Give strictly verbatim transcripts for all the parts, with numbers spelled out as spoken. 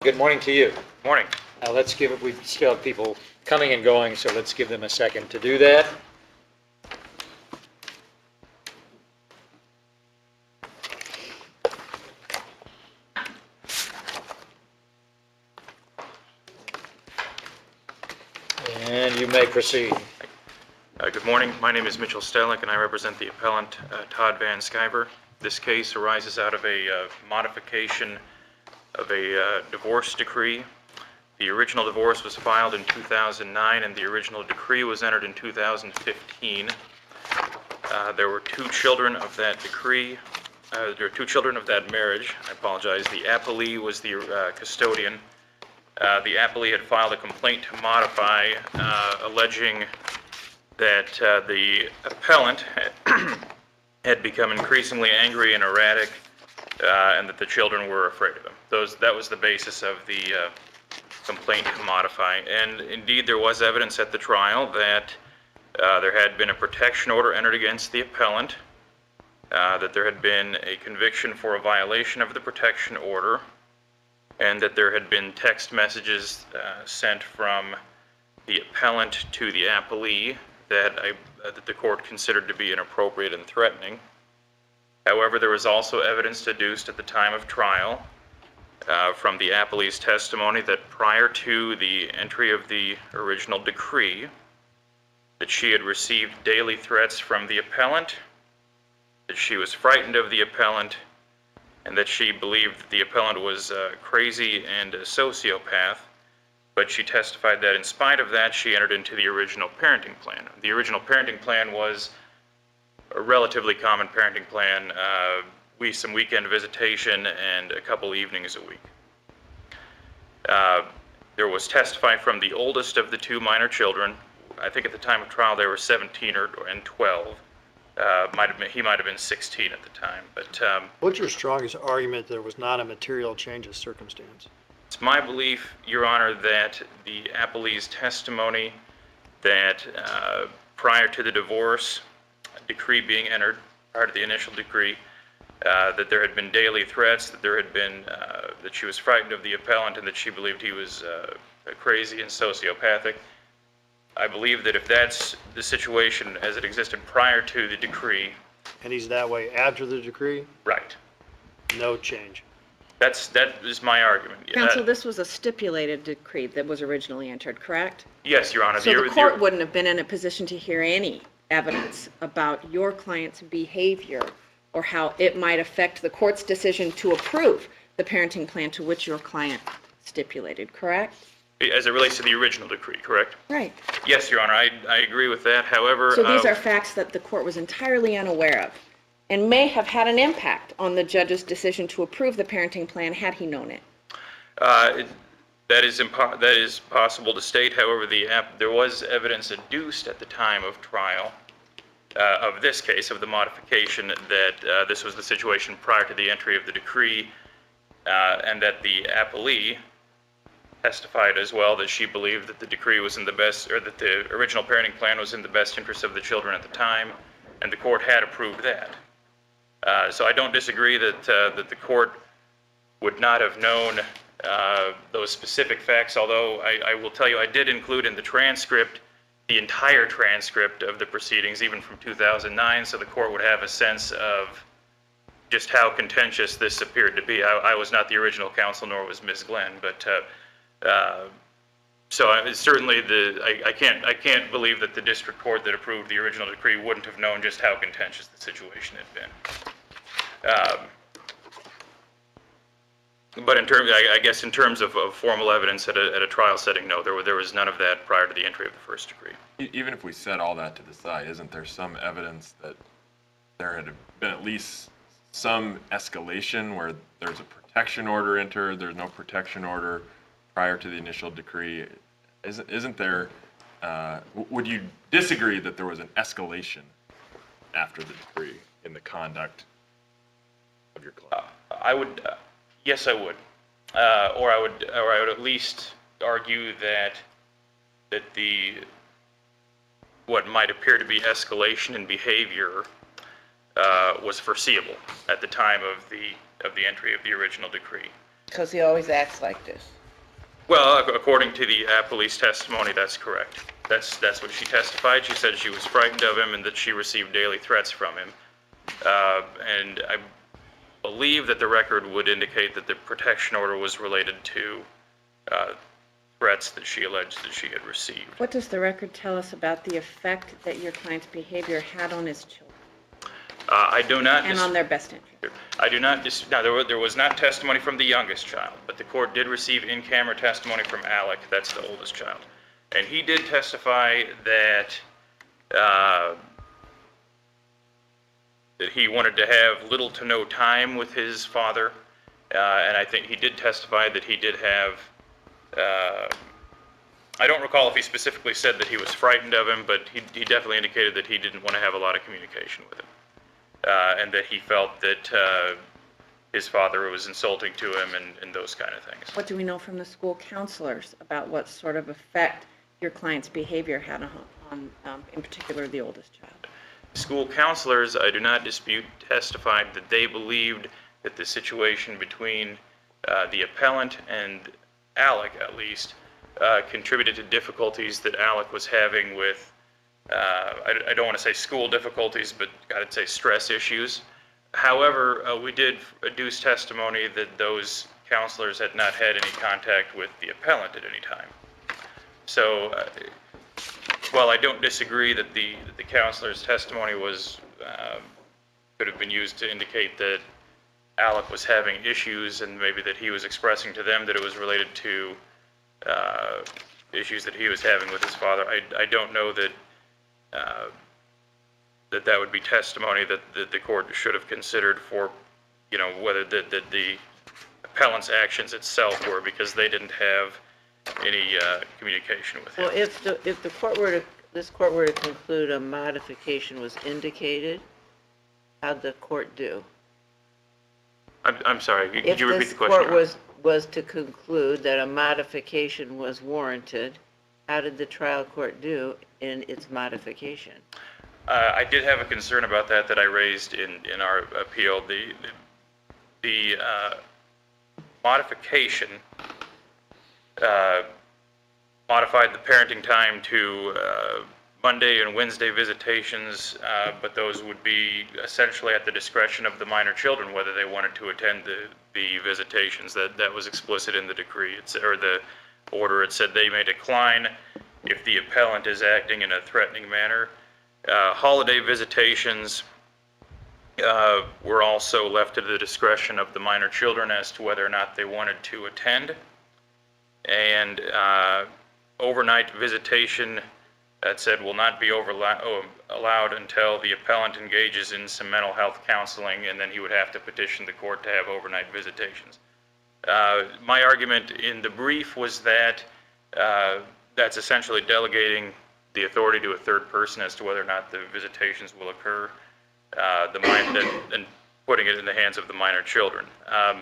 Good morning to you. Morning. Now let's give it, we still have people coming and going, so let's give them a second to do that. And you may proceed. Uh, good morning. My name is Mitchell Stellick, and I represent the appellant uh, Todd Van Sciver. This case arises out of a uh, modification of a uh, divorce decree. The original divorce was filed in two thousand nine, and the original decree was entered in two thousand fifteen. Uh, there were two children of that decree. Uh, there were two children of that marriage. I apologize. The appellee was the uh, custodian. Uh, the appellee had filed a complaint to modify, uh, alleging that uh, the appellant had become increasingly angry and erratic, uh, and that the children were afraid of him. Those, that was the basis of the uh, complaint to modify. And indeed, there was evidence at the trial that uh, there had been a protection order entered against the appellant, uh, that there had been a conviction for a violation of the protection order, and that there had been text messages uh, sent from the appellant to the appellee that, I, uh, that the court considered to be inappropriate and threatening. However, there was also evidence deduced at the time of trial uh, from the appellee's testimony that prior to the entry of the original decree, that she had received daily threats from the appellant, that she was frightened of the appellant, and that she believed that the appellant was uh, crazy and a sociopath, but she testified that in spite of that, she entered into the original parenting plan. The original parenting plan was a relatively common parenting plan, uh, we some weekend visitation and a couple evenings a week. Uh, there was testifying from the oldest of the two minor children. I think at the time of trial they were seventeen or, and twelve. Uh, might have been, he might have been sixteen at the time, but um, What's your strongest argument that it was not a material change of circumstance? it's my belief, Your Honor, that the appellee's testimony that uh, prior to the divorce decree being entered, prior to the initial decree, uh, that there had been daily threats, that there had been, uh, that she was frightened of the appellant, and that she believed he was uh, crazy and sociopathic. I believe that if that's the situation as it existed prior to the decree. And he's that way after the decree? Right. No change. That's, that is my argument. Counsel, Uh, this was a stipulated decree that was originally entered, correct? Yes, Your Honor. So the the- court wouldn't have been in a position to hear any evidence about your client's behavior or how it might affect the court's decision to approve the parenting plan to which your client stipulated, correct? As it relates to the original decree, correct? Right. Yes, Your Honor, I, I agree with that. However, So these uh, are facts that the court was entirely unaware of and may have had an impact on the judge's decision to approve the parenting plan had he known it. uh, it- that is impo- that is possible to state. However, the app, there was evidence adduced at the time of trial uh, of this case, of the modification, that uh, this was the situation prior to the entry of the decree, uh, and that the appellee testified as well that she believed that the decree was in the best, or that the original parenting plan was in the best interest of the children at the time, and the court had approved that. Uh, so I don't disagree that uh, that the court would not have known uh, those specific facts, although I, I will tell you I did include in the transcript the entire transcript of the proceedings, even from two thousand nine, so the court would have a sense of just how contentious this appeared to be. I, I was not the original counsel, nor was Miz Glenn, but uh, uh, so I, certainly the I, I can't I can't believe that the district court that approved the original decree wouldn't have known just how contentious the situation had been. Um, But in terms, I, I guess in terms of, of formal evidence at a, at a trial setting, no, there, were, there was none of that prior to the entry of the first decree. E- Even if we set all that to the side, isn't there some evidence that there had been at least some escalation where there's a protection order entered, there's no protection order prior to the initial decree? Isn't, isn't there, uh, w- would you disagree that there was an escalation after the decree in the conduct of your client? Uh, I would, uh, yes, I would, uh, or I would, or I would at least argue that that the what might appear to be escalation in behavior uh, was foreseeable at the time of the of the entry of the original decree. Because he always acts like this. Well, ac- according to the uh, police testimony, that's correct. That's, that's what she testified. She said she was frightened of him and that she received daily threats from him. Uh, And I believe that the record would indicate that the protection order was related to uh, threats that she alleged that she had received. What does the record tell us about the effect that your client's behavior had on his children Uh, I do not. and dis- on their best interest? I do not, dis- now, there wa- there was not testimony from the youngest child, but the court did receive in-camera testimony from Alec, that's the oldest child. And he did testify that, uh, that he wanted to have little to no time with his father. Uh, and I think he did testify that he did have, uh, I don't recall if he specifically said that he was frightened of him, but he, he definitely indicated that he didn't want to have a lot of communication with him. Uh, and that he felt that uh, his father was insulting to him and, and those kind of things. What do we know from the school counselors about what sort of effect your client's behavior had on, on um, in particular, the oldest child? School counselors, I do not dispute, testified that they believed that the situation between uh, the appellant and Alec, at least, uh, contributed to difficulties that Alec was having with Uh, I, I don't want to say school difficulties, but I'd say stress issues. However, uh, we did adduce testimony that those counselors had not had any contact with the appellant at any time. So, uh, while I don't disagree that the, that the counselor's testimony was, uh, could have been used to indicate that Alec was having issues and maybe that he was expressing to them that it was related to uh, issues that he was having with his father, I, I don't know that Uh, that that would be testimony that, that the court should have considered for, you know, whether the, the, the appellant's actions itself were, because they didn't have any uh, communication with him. Well, if the, if the court were to, this court were to conclude a modification was indicated, how'd the court do? I'm, I'm sorry, could you repeat the question? If this court was, was to conclude that a modification was warranted, how did the trial court do in its modification? Uh, I did have a concern about that that I raised in, in our appeal. The, the, the uh, modification uh, modified the parenting time to uh, Monday and Wednesday visitations, uh, but those would be essentially at the discretion of the minor children whether they wanted to attend the, the visitations. That, that was explicit in the decree, it's, or the order. It said they may decline if the appellant is acting in a threatening manner. Uh, holiday visitations uh, were also left to the discretion of the minor children as to whether or not they wanted to attend. And uh, overnight visitation, that said, will not be overla- oh, allowed until the appellant engages in some mental health counseling, and then he would have to petition the court to have overnight visitations. Uh, my argument in the brief was that uh, that's essentially delegating the authority to a third person as to whether or not the visitations will occur, uh, the min- and, and putting it in the hands of the minor children. Um,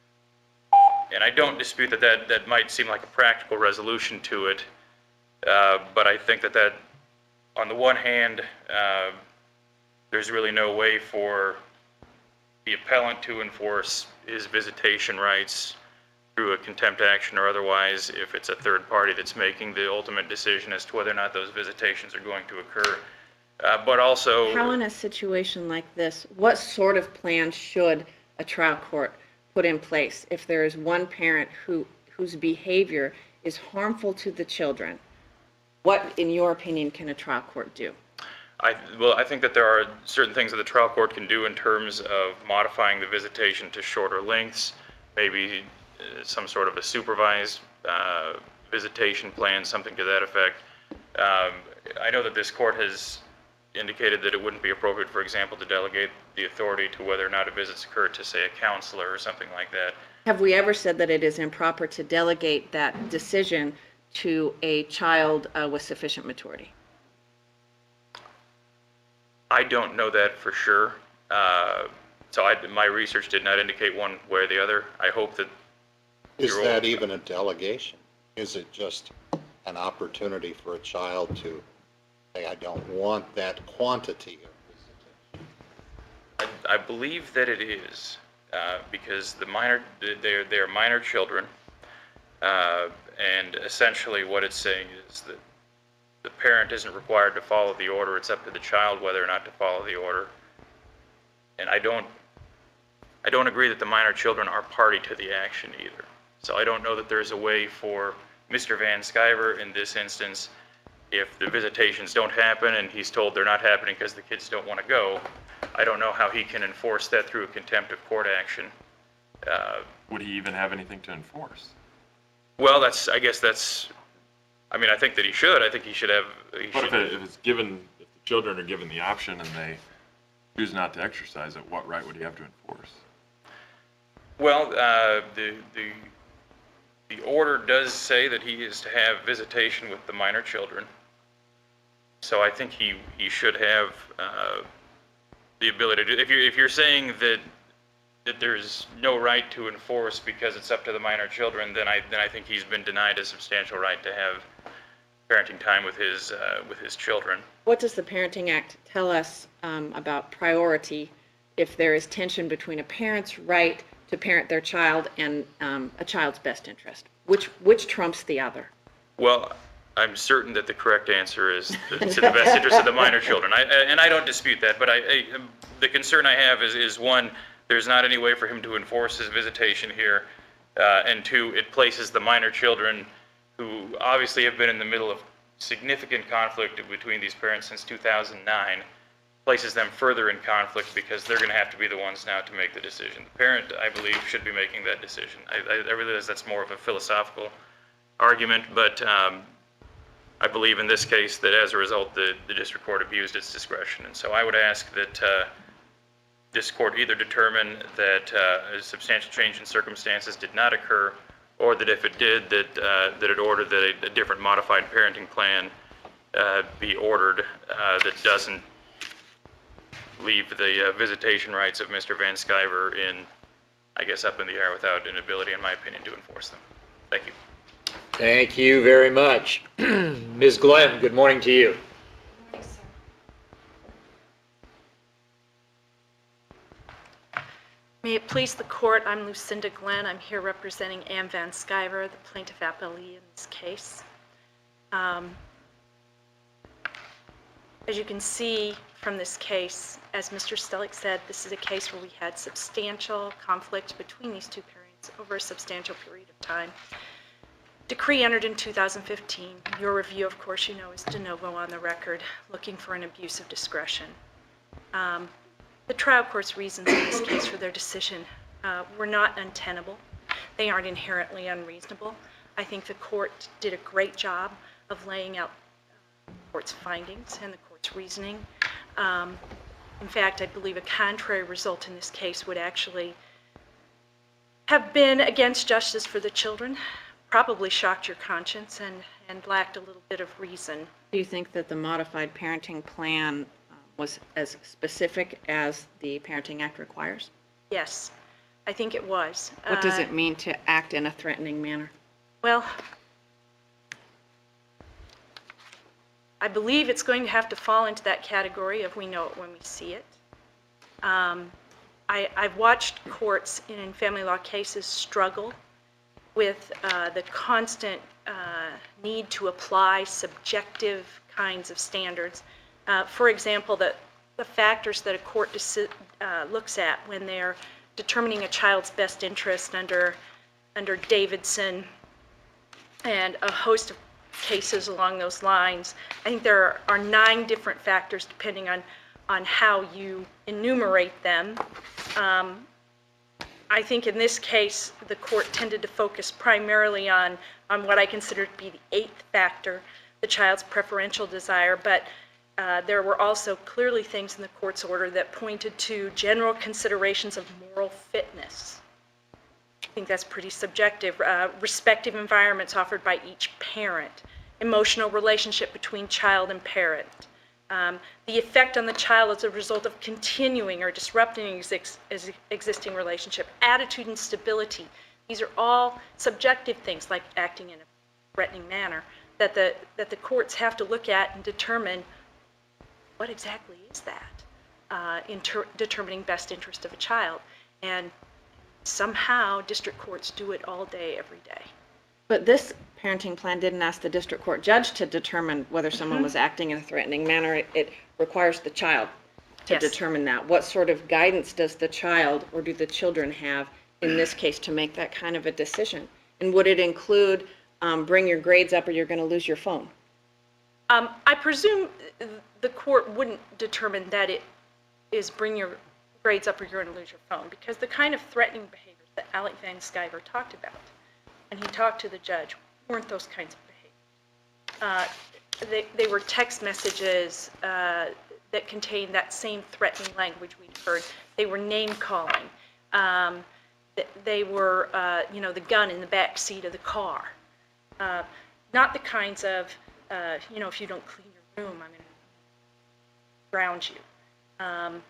and I don't dispute that, that that might seem like a practical resolution to it, uh, but I think that that, on the one hand, uh, there's really no way for the appellant to enforce his visitation rights through a contempt action or otherwise if it's a third party that's making the ultimate decision as to whether or not those visitations are going to occur. Uh, but also... How in a situation like this, what sort of plan should a trial court put in place if there is one parent who, whose behavior is harmful to the children? What, in your opinion, can a trial court do? I, well, I think that there are certain things that the trial court can do in terms of modifying the visitation to shorter lengths, maybe some sort of a supervised uh, visitation plan, something to that effect. Um, I know that this court has indicated that it wouldn't be appropriate, for example, to delegate the authority to whether or not a visit's occurred to, say, a counselor or something like that. Have we ever said that it is improper to delegate that decision to a child uh, with sufficient maturity? I don't know that for sure. Uh, so I, my research did not indicate one way or the other. I hope that Is You're that old. even a delegation? Is it just an opportunity for a child to say, I don't want that quantity of visitation? I, I believe that it is. uh, because the minor, they're, they're minor children. Uh, and essentially what it's saying is that the parent isn't required to follow the order. It's up to the child whether or not to follow the order. And I don't, I don't agree that the minor children are party to the action either. So I don't know that there's a way for Mister Van Sciver in this instance, if the visitations don't happen and he's told they're not happening because the kids don't want to go, I don't know how he can enforce that through a contempt of court action. Uh, Would he even have anything to enforce? Well, that's, I guess that's, I mean, I think that he should. I think he should have, he What if, should, it, if it's given, if the children are given the option and they choose not to exercise it, what right would he have to enforce? well, uh, the, the, the order does say that he is to have visitation with the minor children. So I think he, he should have, uh, the ability to, if you're, if you're saying that, that there's no right to enforce because it's up to the minor children, then I, then I think he's been denied a substantial right to have parenting time with his, uh, with his children. What does the Parenting Act tell us um, about priority if there is tension between a parent's right to parent their child and um, a child's best interest? Which, which trumps the other? Well, I'm certain that the correct answer is to the best interest of the minor children. I, and I don't dispute that, but I, I, the concern I have is, is one, there's not any way for him to enforce his visitation here. Uh, and two, it places the minor children, who obviously have been in the middle of significant conflict between these parents since two thousand nine, places them further in conflict because they're going to have to be the ones now to make the decision. The parent, I believe, should be making that decision. I, I, I realize that's more of a philosophical argument, but um, I believe in this case that as a result, the, the district court abused its discretion. And so I would ask that uh, this court either determine that uh, a substantial change in circumstances did not occur, or that if it did, that, uh, that it ordered that a, a different modified parenting plan uh, be ordered uh, that doesn't leave the uh, visitation rights of Mister Van Sciver in, I guess, up in the air without an ability, in my opinion, to enforce them. Thank you. Thank you very much. Miz Glenn, good morning to you. May it please the court, I'm Lucinda Glenn. I'm here representing Ann Van Sciver, the plaintiff appellee in this case. Um, as you can see from this case, as Mister Stellick said, this is a case where we had substantial conflict between these two parents over a substantial period of time. Decree entered in two thousand fifteen. Your review, of course, you know, is de novo on the record, looking for an abuse of discretion. Um, The trial court's reasons in this case for their decision uh, were not untenable. They aren't inherently unreasonable. I think the court did a great job of laying out the court's findings and the court's reasoning. Um, in fact, I believe a contrary result in this case would actually have been against justice for the children, probably shocked your conscience, and, and lacked a little bit of reason. Do you think that the modified parenting plan uh, was as specific as the Parenting Act requires? Yes, I think it was. What does Uh, it mean to act in a threatening manner? Well, I believe it's going to have to fall into that category of we know it when we see it. Um, I, I've watched courts in family law cases struggle with uh, the constant uh, need to apply subjective kinds of standards. Uh, for example, the, the factors that a court deci- uh, looks at when they're determining a child's best interest under, under Davidson and a host of cases along those lines. I think there are, are nine different factors depending on, on how you enumerate them. Um, I think in this case, the court tended to focus primarily on, on what I consider to be the eighth factor, the child's preferential desire, but uh, there were also clearly things in the court's order that pointed to general considerations of moral fitness. I think that's pretty subjective. Uh, respective environments offered by each parent, emotional relationship between child and parent, um, the effect on the child as a result of continuing or disrupting exi- ex- existing relationship, attitude and stability. These are all subjective things, like acting in a threatening manner, that the, that the courts have to look at and determine what exactly is that uh, in ter- determining best interest of a child. And somehow district courts do it all day, every day. But this parenting plan didn't ask the district court judge to determine whether someone was acting in a threatening manner. It- It requires the child to Yes. determine that. What sort of guidance does the child or do the children have in this case to make that kind of a decision? And would it include, um, bring your grades up or you're going to lose your phone? Um, I presume the court wouldn't determine that it is bring your grades up or you're going to lose your phone, because the kind of threatening behaviors that Alec Van Sciver talked about, and he talked to the judge, weren't those kinds of behaviors. Uh, they, they were text messages uh, that contained that same threatening language we'd heard. They were name calling. Um, th- they were, uh, you know, the gun in the back seat of the car. Uh, not the kinds of, uh, you know, if you don't clean your room, I'm going to ground you. Um,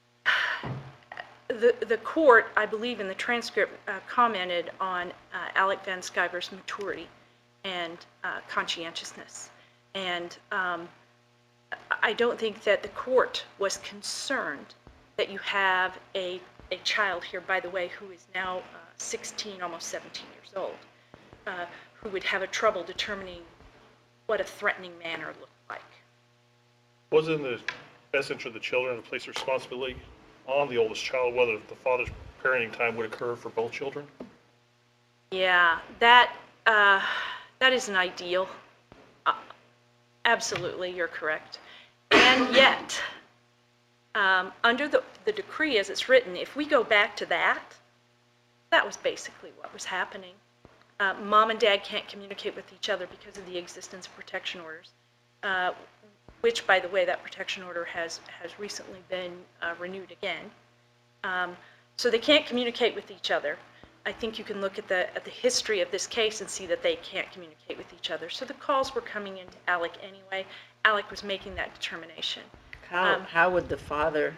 the, the court, I believe in the transcript, uh, commented on uh, Alec Van Sciver's maturity and uh, conscientiousness. And um, I don't think that the court was concerned that you have a, a child here, by the way, who is now uh, sixteen, almost seventeen years old, uh, who would have a trouble determining what a threatening manner looked like. Was it in the best interest of the children to place responsibility on the oldest child, whether the father's parenting time would occur for both children? Yeah, that, uh, that isn't ideal. Uh, Absolutely, you're correct. And yet, um, under the, the decree as it's written, if we go back to that, that was basically what was happening. Uh, mom and dad can't communicate with each other because of the existence of protection orders, uh, which, by the way, that protection order has, has recently been uh, renewed again. Um, so they can't communicate with each other. I think you can look at the, at the history of this case and see that they can't communicate with each other. So the calls were coming into Alec anyway. Alec was making that determination. How, Um, how would the father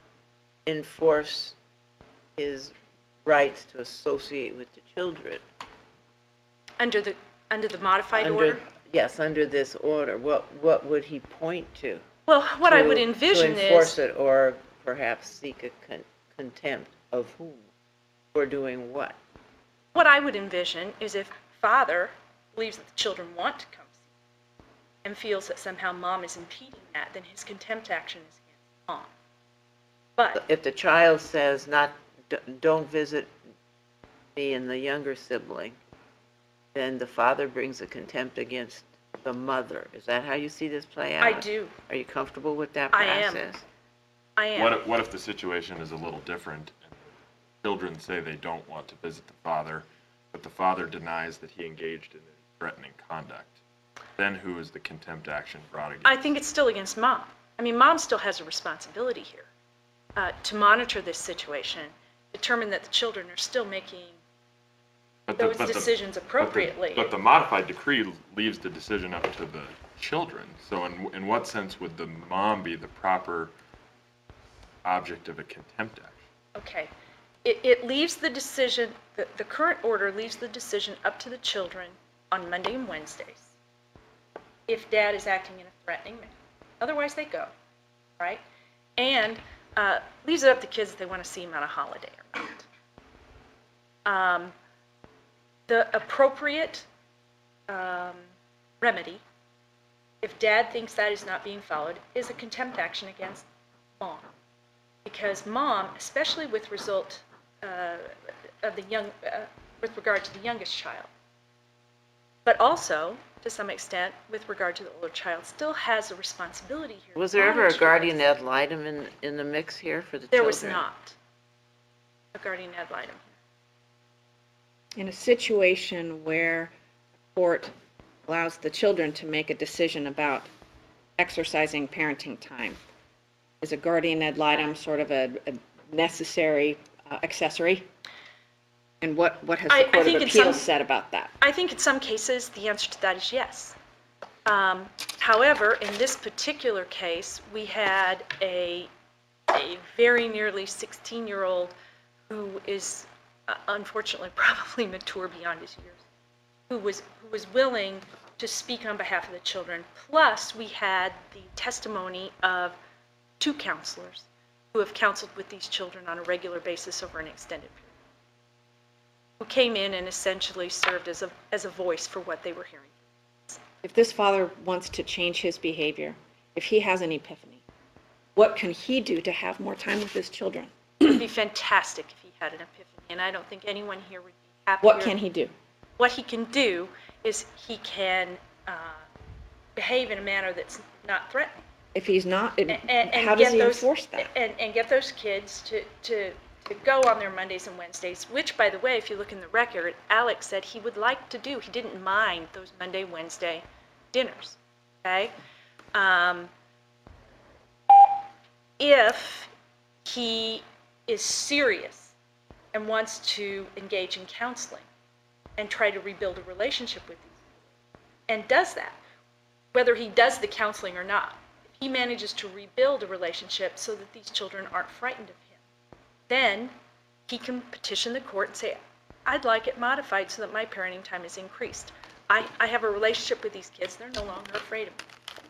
enforce his rights to associate with the children? Under the, under the modified Under- order? Yes, under this order, what, what would he point to? Well, what I to- would envision To enforce is, it, or perhaps seek a con- contempt of whom? For doing what? what I would envision is if father believes that the children want to come see and feels that somehow mom is impeding that, then his contempt action is against mom. But, If the child says not, d- don't visit me and the younger sibling, then the father brings a contempt against the mother. Is that how you see this play out? I do, Are you comfortable with that I am. process? I am. What if, what if the situation is a little different? And the children say they don't want to visit the father, but the father denies that he engaged in threatening conduct. Then who is the contempt action brought against? I think it's still against mom. I mean, mom still has a responsibility here uh, to monitor this situation, determine that the children are still making But the- those but the- decisions but the- appropriately. But the modified decree leaves the decision up to the children. So in, in what sense would the mom be the proper object of a contempt action? Okay. It, it leaves the decision, the, the current order leaves the decision up to the children on Monday and Wednesdays if dad is acting in a threatening manner. Otherwise, they go, right? And uh, leaves it up to kids if they want to see him on a holiday or not. Um, the appropriate um, remedy, if dad thinks that is not being followed, is a contempt action against mom. Because mom, especially with result uh, of the young, uh, with regard to the youngest child, but also, to some extent, with regard to the older child, still has a responsibility here. Was there ever a Monitor guardian this. ad litem in, in the mix here for the children? There was not a guardian ad litem. In a situation where a court allows the children to make a decision about exercising parenting time, is a guardian ad litem sort of a, a necessary uh, accessory? And what, what has I- I the Court think of in some- Appeals said about that? I think in some cases, the answer to that is yes. Um, However, in this particular case, we had a, a very nearly sixteen-year-old who is uh, unfortunately probably mature beyond his years, who was, who was willing to speak on behalf of the children. Plus, we had the testimony of two counselors who have counseled with these children on a regular basis over an extended period. who came in and essentially served as a, as a voice for what they were hearing. If this father wants to change his behavior, if he has an epiphany, what can he do to have more time with his children? It would be fantastic if he had an epiphany, and I don't think anyone here would be happier. What can he do? What he can do is he can uh, behave in a manner that's not threatening. If he's not, it- And- and how does get he those- enforce that? And, and get those kids to, to, to go on their Mondays and Wednesdays, which, by the way, if you look in the record, Alex said he would like to do. He didn't mind those Monday, Wednesday dinners, okay? Um, if he is serious and wants to engage in counseling and try to rebuild a relationship with these people, and does that, whether he does the counseling or not, if he manages to rebuild a relationship so that these children aren't frightened of him, then he can petition the court and say, I'd like it modified so that my parenting time is increased. I, I have a relationship with these kids, they're no longer afraid of me.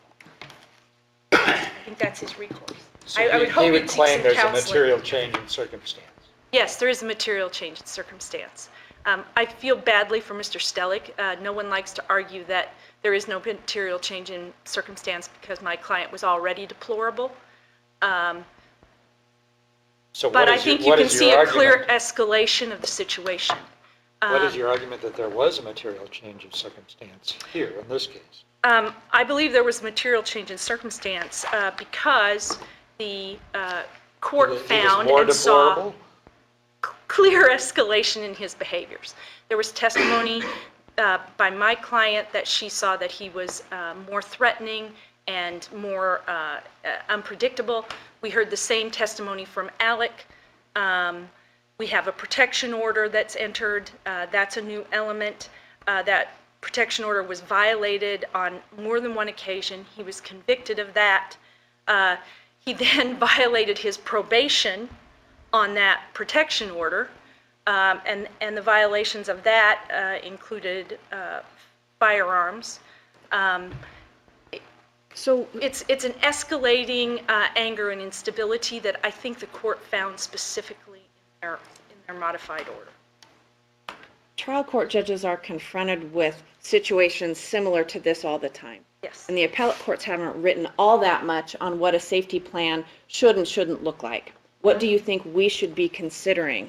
I think that's his recourse. So I- I he- would hope He would he'd seek claim some there's a counseling. material change in circumstance. Yes, there is a material change in circumstance. Um, I feel badly for Mister Stellick. Uh, no one likes to argue that there is no material change in circumstance because my client was already deplorable. Um, So what But I is your, think you what can is see your a clear argument? escalation of the situation. What is Um, your argument that there was a material change of circumstance here in this case? Um, I believe there was material change in circumstance uh, because the uh, court He was found more and saw deplorable? clear escalation in his behaviors. There was testimony uh, by my client that she saw that he was uh, more threatening and more uh, uh, unpredictable. We heard the same testimony from Alec. Um, we have a protection order that's entered. Uh, that's a new element. Uh, that protection order was violated on more than one occasion. He was convicted of that. Uh, he then violated his probation on that protection order, um, and, and the violations of that uh, included uh, firearms. Um, So It's, it's an escalating uh, anger and instability that I think the court found specifically in their, in their modified order. trial court judges are confronted with situations similar to this all the time. Yes. And the appellate courts haven't written all that much on what a safety plan should and shouldn't look like. What do you think we should be considering?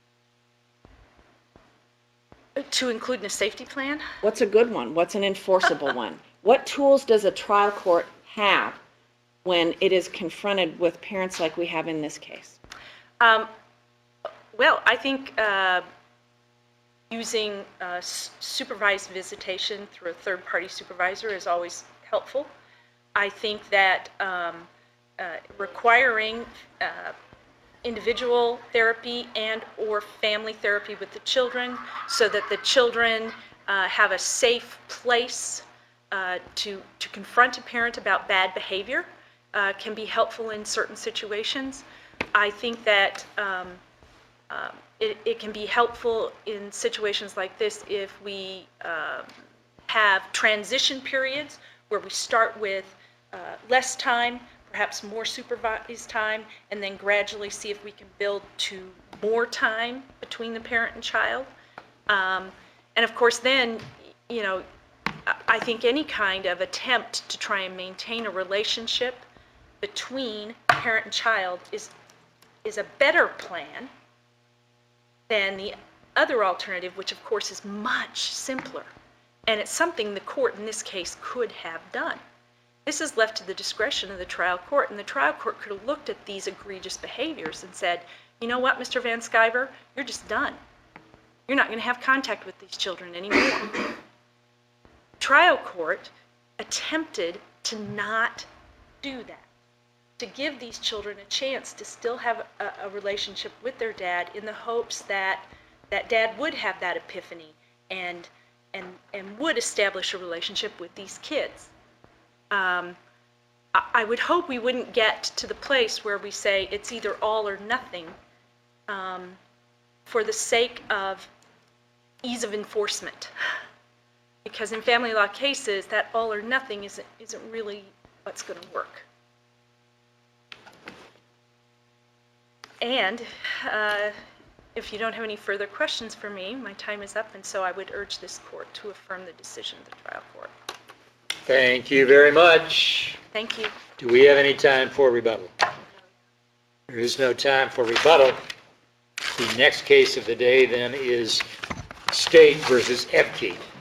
To include in a safety plan? What's a good one? What's an enforceable one? What tools does a trial court have when it is confronted with parents like we have in this case? Um, well, I think uh, using uh, s- supervised visitation through a third-party supervisor is always helpful. I think that um, uh, requiring uh, individual therapy and/or family therapy with the children so that the children uh, have a safe place uh, to, to confront a parent about bad behavior uh, can be helpful in certain situations. I think that um, um, it, it can be helpful in situations like this if we um, have transition periods where we start with uh, less time, perhaps more supervised time, and then gradually see if we can build to more time between the parent and child. Um, and of course then, you know, I- I think any kind of attempt to try and maintain a relationship between parent and child is, is a better plan than the other alternative, which of course is much simpler. And it's something the court in this case could have done. This is left to the discretion of the trial court, and the trial court could have looked at these egregious behaviors and said, you know what, Mister Van Sciver, you're just done. You're not going to have contact with these children anymore. Trial court attempted to not do that, to give these children a chance to still have a, a relationship with their dad in the hopes that that dad would have that epiphany and and and would establish a relationship with these kids. Um, I, I would hope we wouldn't get to the place where we say it's either all or nothing um, for the sake of ease of enforcement. Because in family law cases, that all or nothing isn't, isn't really what's going to work. And uh, if you don't have any further questions for me, my time is up, and so I would urge this court to affirm the decision of the trial court. Thank you very much. Thank you. Do we have any time for rebuttal? There is no time for rebuttal. The next case of the day then is State versus Epke.